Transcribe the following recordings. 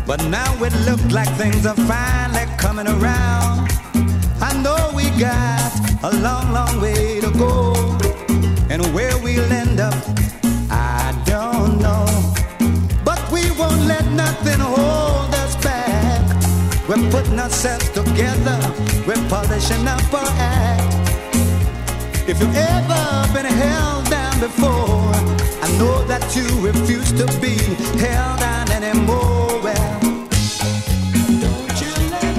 But now it looks like things are finally coming around. I know we got a long, long way to go, and where we'll end up, I don't know. But we won't let nothing hold us back. We're putting ourselves together, we're polishing up our act. If you've ever been held down before, I know that you refuse to be held down anymore. Well, don't you let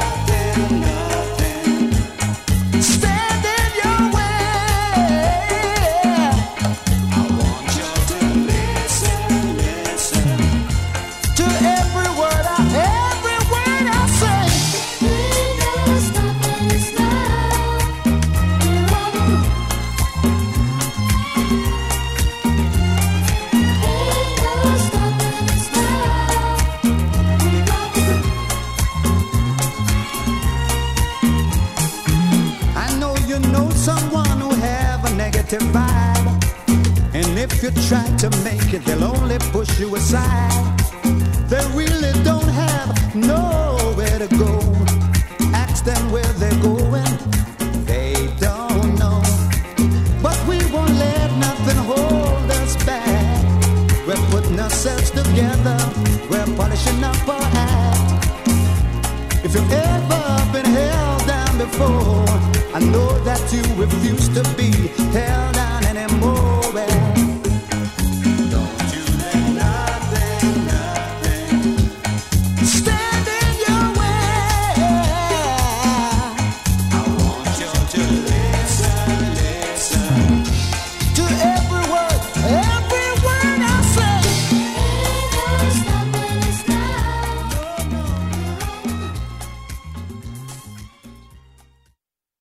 nothing stand in your way. I want you to listen to every word I say. Ain't no stopping us now. Ain't no stopping us now. I know you know someone who have a negative vibe, and if you try to make it, they'll only push you aside. They really don't have nowhere to go. Ask them where they're going, they don't know. But we won't let nothing hold us back. We're putting ourselves together, we're polishing up our act. If you've ever been held down before, I know that you refuse to be held